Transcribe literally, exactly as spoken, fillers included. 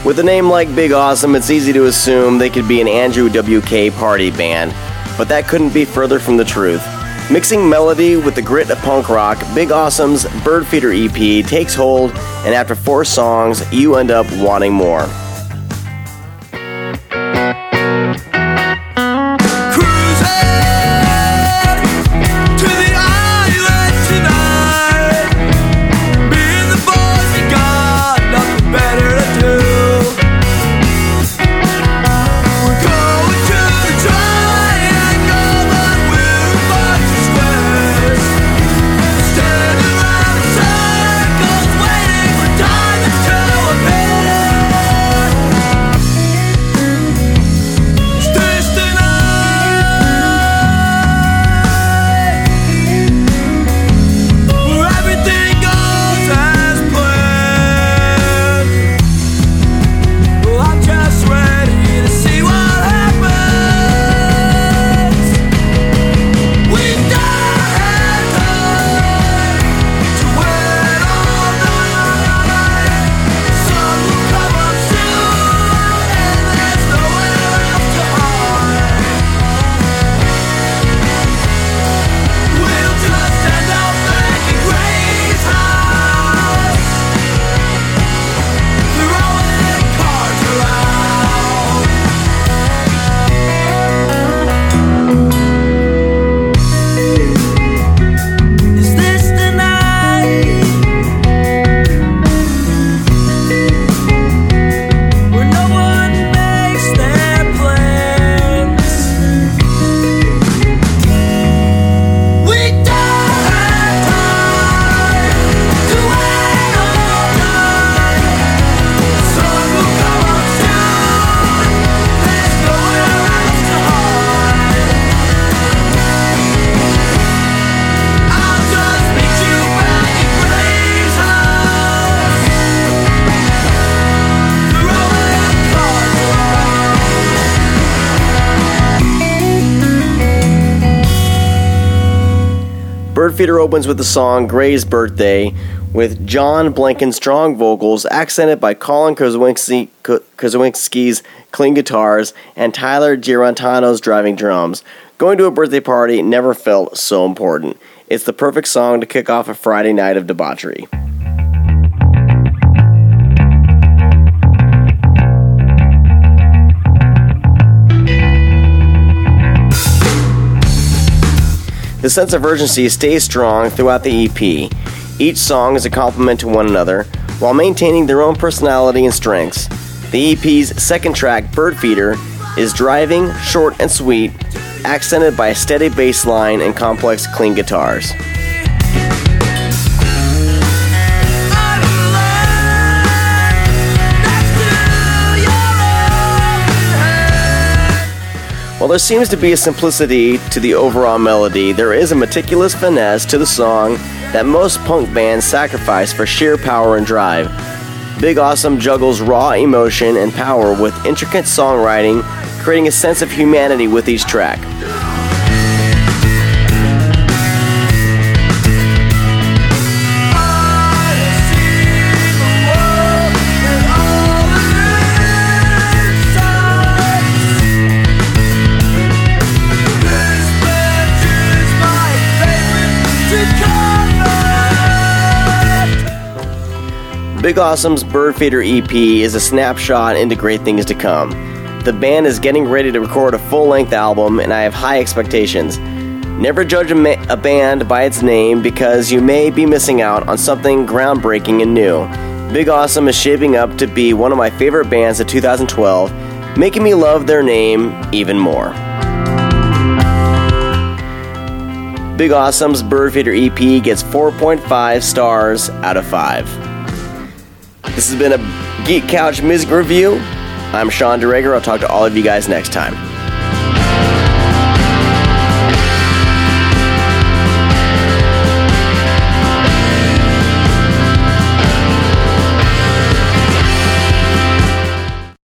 With a name like Big Awesome, it's easy to assume they could be an Andrew W K party band, but that couldn't be further from the truth. Mixing melody with the grit of punk rock, Big Awesome's Birdfeeder E P takes hold, and after four songs, you end up wanting more. Birdfeeder opens with the song Gray's Birthday, with John Blanken's strong vocals accented by Colin Kozowinski, Kozowinski's clean guitars and Tyler Girantano's driving drums. Going to a birthday party never felt so important. It's the perfect song to kick off a Friday night of debauchery. The sense of urgency stays strong throughout the E P. Each song is a compliment to one another, while maintaining their own personality and strengths. The E P's second track, Birdfeeder, is driving, short and sweet, accented by a steady bass line and complex clean guitars. While there seems to be a simplicity to the overall melody, there is a meticulous finesse to the song that most punk bands sacrifice for sheer power and drive. Big Awesome juggles raw emotion and power with intricate songwriting, creating a sense of humanity with each track. Big Awesome's Birdfeeder E P is a snapshot into great things to come. The band is getting ready to record a full-length album, and I have high expectations. Never judge a, ma- a band by its name, because you may be missing out on something groundbreaking and new. Big Awesome is shaping up to be one of my favorite bands of two thousand twelve, making me love their name even more. Big Awesome's Birdfeeder E P gets four point five stars out of five. This has been a Geek Couch Music Review. I'm Sean DeRager. I'll talk to all of you guys next time.